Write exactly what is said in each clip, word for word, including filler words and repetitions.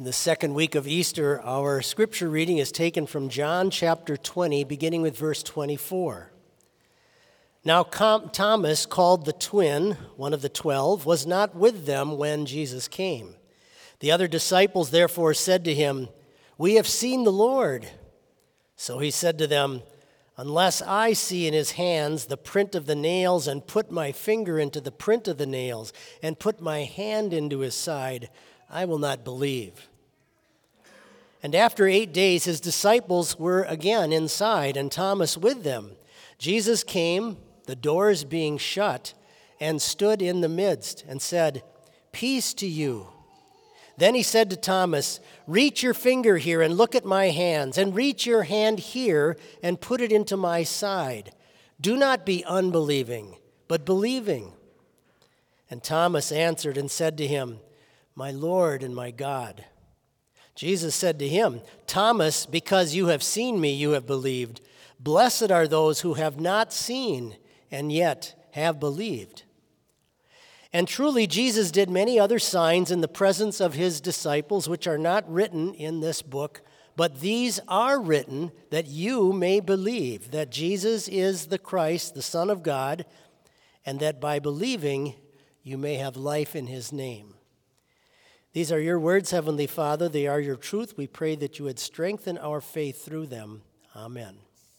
In the second week of Easter, our scripture reading is taken from John chapter twenty, beginning with verse twenty-four. Now Com- Thomas, called the twin, one of the twelve, was not with them when Jesus came. The other disciples therefore said to him, "We have seen the Lord." So he said to them, "Unless I see in his hands the print of the nails, and put my finger into the print of the nails, and put my hand into his side, I will not believe." And after eight days, his disciples were again inside, and Thomas with them. Jesus came, the doors being shut, and stood in the midst, and said, "Peace to you." Then he said to Thomas, "Reach your finger here and look at my hands, and reach your hand here and put it into my side. Do not be unbelieving, but believing." And Thomas answered and said to him, "My Lord and my God." Jesus said to him, "Thomas, because you have seen me, you have believed. Blessed are those who have not seen and yet have believed." And truly, Jesus did many other signs in the presence of his disciples, which are not written in this book, but these are written that you may believe that Jesus is the Christ, the Son of God, and that by believing you may have life in his name. These are your words, Heavenly Father. They are your truth. We pray that you would strengthen our faith through them. Amen.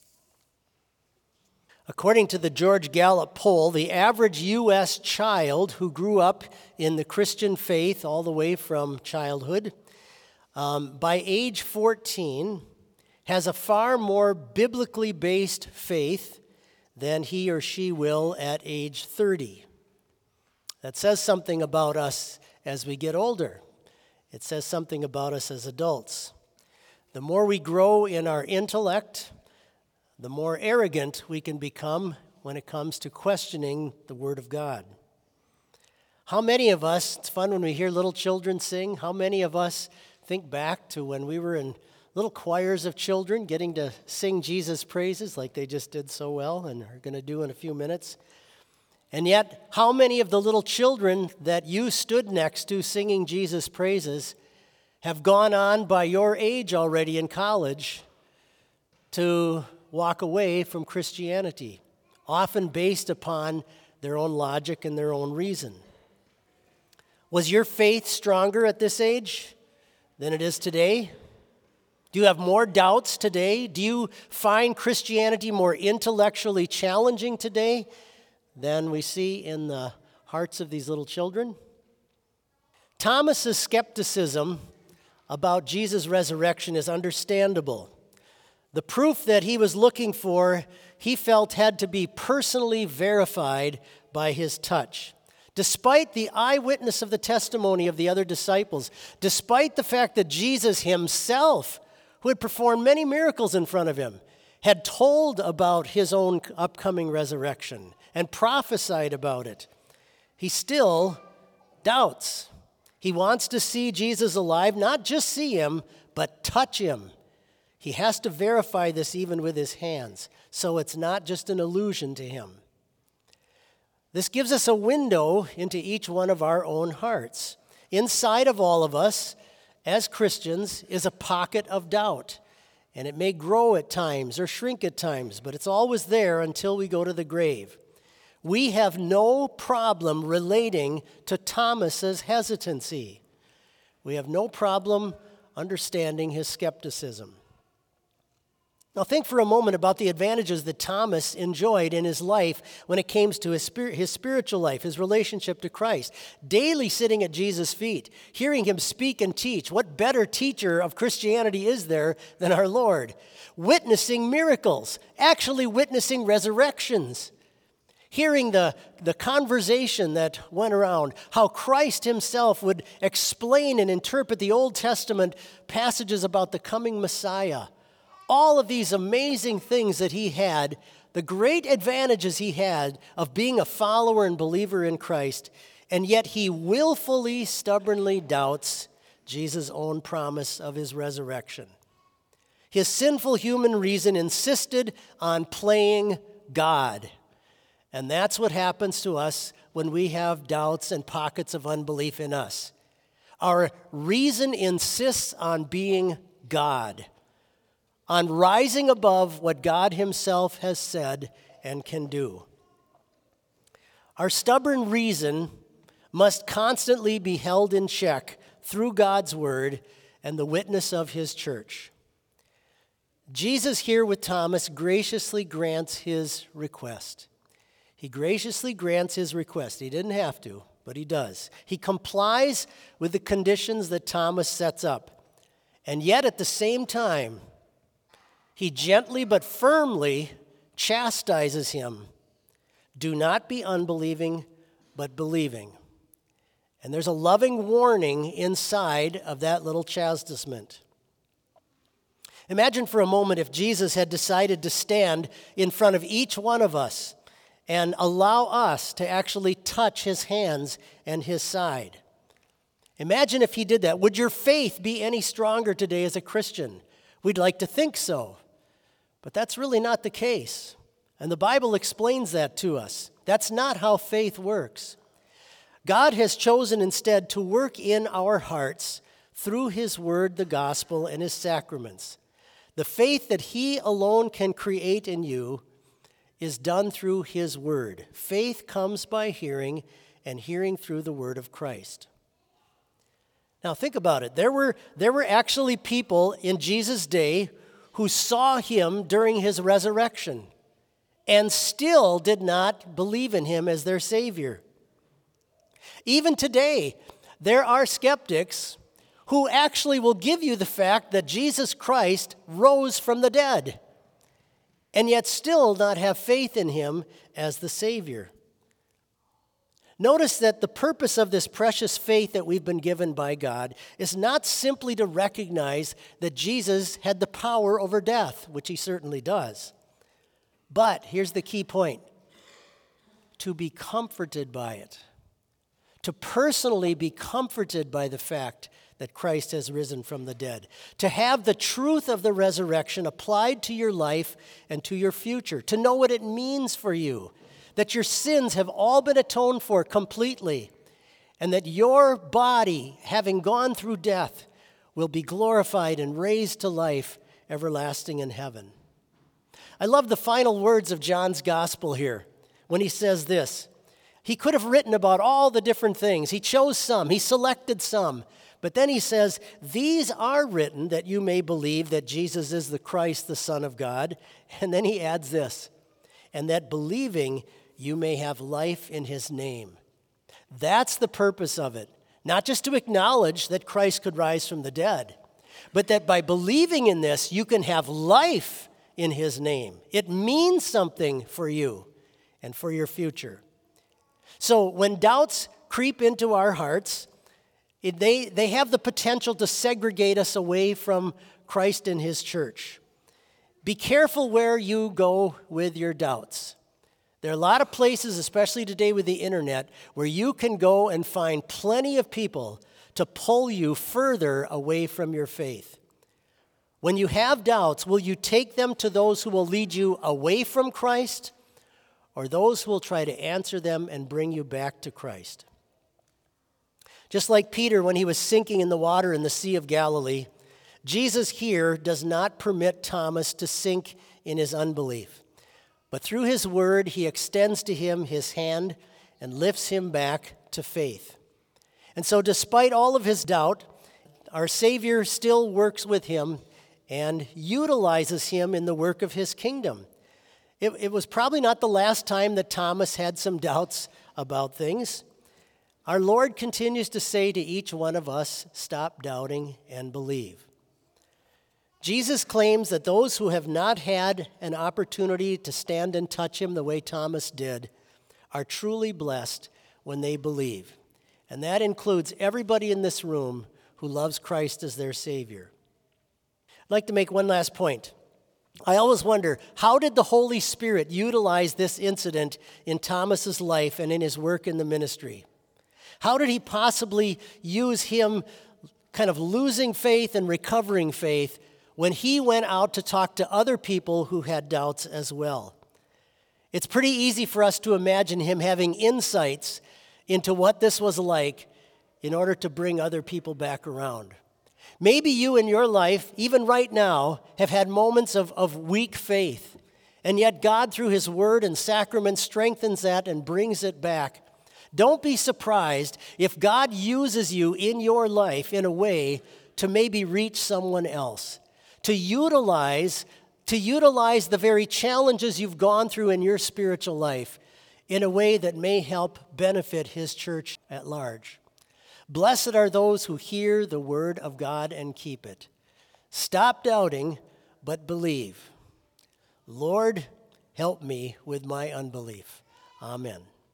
According to the George Gallup poll, the average U S child who grew up in the Christian faith all the way from childhood, um, by age fourteen, has a far more biblically based faith than he or she will at age thirty. That says something about us as we get older. It says something about us as adults. The more we grow in our intellect, the more arrogant we can become when it comes to questioning the Word of God. How many of us, it's fun when we hear little children sing, how many of us think back to when we were in little choirs of children getting to sing Jesus' praises like they just did so well and are going to do in a few minutes? And yet, how many of the little children that you stood next to singing Jesus' praises have gone on by your age already in college to walk away from Christianity, often based upon their own logic and their own reason? Was your faith stronger at this age than it is today? Do you have more doubts today? Do you find Christianity more intellectually challenging today than we see in the hearts of these little children? Thomas's skepticism about Jesus' resurrection is understandable. The proof that he was looking for, he felt, had to be personally verified by his touch. Despite the eyewitness of the testimony of the other disciples, despite the fact that Jesus himself, who had performed many miracles in front of him, had told about his own upcoming resurrection and prophesied about it, he still doubts. He wants to see Jesus alive, not just see him, but touch him. He has to verify this even with his hands, so it's not just an illusion to him. This gives us a window into each one of our own hearts. Inside of all of us, as Christians, is a pocket of doubt. And it may grow at times or shrink at times, but it's always there until we go to the grave. We have no problem relating to Thomas's hesitancy. We have no problem understanding his skepticism. Now think for a moment about the advantages that Thomas enjoyed in his life when it came to his, spirit, his spiritual life, his relationship to Christ. Daily sitting at Jesus' feet, hearing him speak and teach. What better teacher of Christianity is there than our Lord? Witnessing miracles, actually witnessing resurrections. Hearing the, the conversation that went around, how Christ himself would explain and interpret the Old Testament passages about the coming Messiah. All of these amazing things that he had, the great advantages he had of being a follower and believer in Christ, and yet he willfully, stubbornly doubts Jesus' own promise of his resurrection. His sinful human reason insisted on playing God. And that's what happens to us when we have doubts and pockets of unbelief in us. Our reason insists on being God, on rising above what God himself has said and can do. Our stubborn reason must constantly be held in check through God's word and the witness of his church. Jesus here with Thomas graciously grants his request. He graciously grants his request. He didn't have to, but he does. He complies with the conditions that Thomas sets up. And yet at the same time, he gently but firmly chastises him. Do not be unbelieving, but believing. And there's a loving warning inside of that little chastisement. Imagine for a moment if Jesus had decided to stand in front of each one of us and allow us to actually touch his hands and his side. Imagine if he did that. Would your faith be any stronger today as a Christian? We'd like to think so. But that's really not the case. And the Bible explains that to us. That's not how faith works. God has chosen instead to work in our hearts through his word, the gospel, and his sacraments. The faith that he alone can create in you is done through his word. Faith comes by hearing, and hearing through the word of Christ. Now think about it. There were, there were actually people in Jesus' day who saw him during his resurrection and still did not believe in him as their Savior. Even today, there are skeptics who actually will give you the fact that Jesus Christ rose from the dead and yet still not have faith in him as the Savior. Notice that the purpose of this precious faith that we've been given by God is not simply to recognize that Jesus had the power over death, which he certainly does. But here's the key point: to be comforted by it. To personally be comforted by the fact that Christ has risen from the dead. To have the truth of the resurrection applied to your life and to your future. To know what it means for you. That your sins have all been atoned for completely. And that your body, having gone through death, will be glorified and raised to life everlasting in heaven. I love the final words of John's gospel here when he says this. He could have written about all the different things. He chose some. He selected some. But then he says, these are written that you may believe that Jesus is the Christ, the Son of God. And then he adds this, and that believing you may have life in his name. That's the purpose of it. Not just to acknowledge that Christ could rise from the dead, but that by believing in this, you can have life in his name. It means something for you and for your future. So when doubts creep into our hearts, it, they, they have the potential to segregate us away from Christ and his church. Be careful where you go with your doubts. There are a lot of places, especially today with the internet, where you can go and find plenty of people to pull you further away from your faith. When you have doubts, will you take them to those who will lead you away from Christ, or those who will try to answer them and bring you back to Christ? Just like Peter when he was sinking in the water in the Sea of Galilee, Jesus here does not permit Thomas to sink in his unbelief. But through his word, he extends to him his hand and lifts him back to faith. And so despite all of his doubt, our Savior still works with him and utilizes him in the work of his kingdom. It, it was probably not the last time that Thomas had some doubts about things. Our Lord continues to say to each one of us, stop doubting and believe. Jesus claims that those who have not had an opportunity to stand and touch him the way Thomas did are truly blessed when they believe. And that includes everybody in this room who loves Christ as their Savior. I'd like to make one last point. I always wonder, how did the Holy Spirit utilize this incident in Thomas's life and in his work in the ministry? How did he possibly use him kind of losing faith and recovering faith when he went out to talk to other people who had doubts as well? It's pretty easy for us to imagine him having insights into what this was like in order to bring other people back around. Maybe you in your life, even right now, have had moments of, of weak faith, and yet God, through His Word and sacrament, strengthens that and brings it back. Don't be surprised if God uses you in your life in a way to maybe reach someone else, to utilize, to utilize the very challenges you've gone through in your spiritual life in a way that may help benefit His church at large. Blessed are those who hear the word of God and keep it. Stop doubting, but believe. Lord, help me with my unbelief. Amen.